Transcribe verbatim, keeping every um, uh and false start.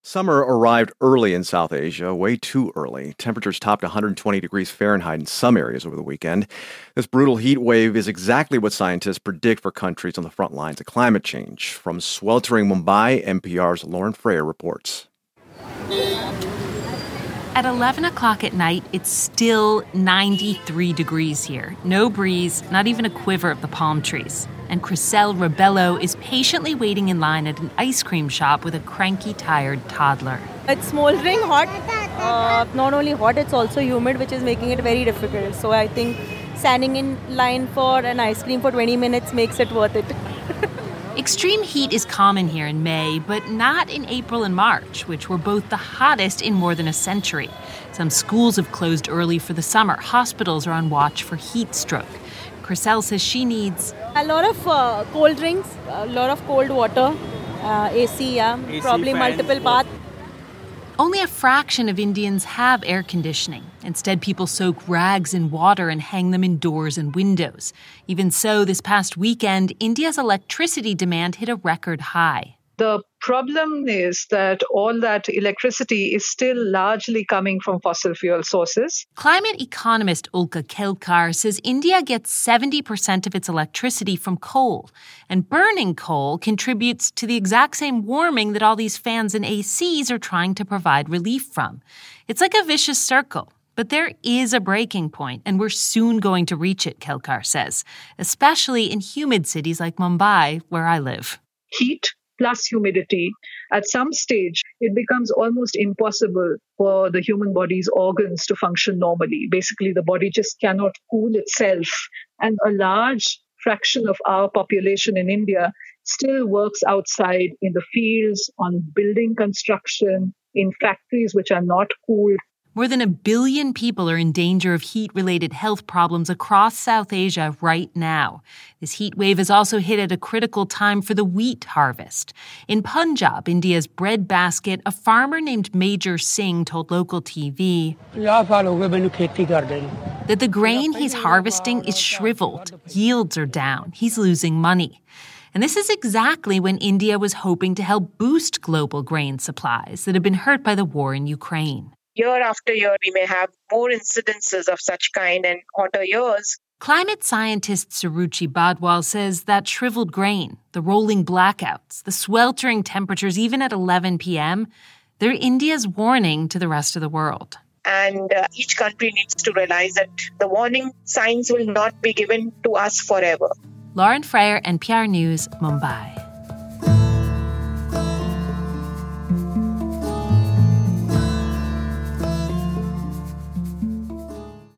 Summer arrived early in South Asia, way too early. Temperatures topped one hundred twenty degrees Fahrenheit in some areas over the weekend. This brutal heat wave is exactly what scientists predict for countries on the front lines of climate change. From sweltering Mumbai, N P R's Lauren Freyer reports. At eleven o'clock at night, it's still ninety-three degrees here. No breeze, not even a quiver of the palm trees. And Crisel Rebello is patiently waiting in line at an ice cream shop with a cranky, tired toddler. It's smoldering hot. Uh, not only hot, it's also humid, which is making it very difficult. So I think standing in line for an ice cream for twenty minutes makes it worth it. Extreme heat is common here in May, but not in April and March, which were both the hottest in more than a century. Some schools have closed early for the summer. Hospitals are on watch for heat stroke. Crisel says she needs a lot of uh, cold drinks, a lot of cold water, uh, A C, yeah, A C probably fans, multiple baths. Only a fraction of Indians have air conditioning. Instead, people soak rags in water and hang them in doors and windows. Even so, this past weekend, India's electricity demand hit a record high. The problem is that all that electricity is still largely coming from fossil fuel sources. Climate economist Ulka Kelkar says India gets seventy percent of its electricity from coal, and burning coal contributes to the exact same warming that all these fans and A Cs are trying to provide relief from. It's like a vicious circle. But there is a breaking point, and we're soon going to reach it, Kelkar says, especially in humid cities like Mumbai, where I live. Heat plus humidity, at some stage, it becomes almost impossible for the human body's organs to function normally. Basically, the body just cannot cool itself. And a large fraction of our population in India still works outside in the fields, on building construction, in factories which are not cooled. More than a billion people are in danger of heat-related health problems across South Asia right now. This heat wave has also hit at a critical time for the wheat harvest. In Punjab, India's breadbasket, a farmer named Major Singh told local T V that the grain he's harvesting is shriveled. Yields are down. He's losing money. And this is exactly when India was hoping to help boost global grain supplies that have been hurt by the war in Ukraine. Year after year, we may have more incidences of such kind in hotter years. Climate scientist Suruchi Badwal says that shriveled grain, the rolling blackouts, the sweltering temperatures, even at eleven p.m., they're India's warning to the rest of the world. And uh, each country needs to realize that the warning signs will not be given to us forever. Lauren Freyer, N P R News, Mumbai.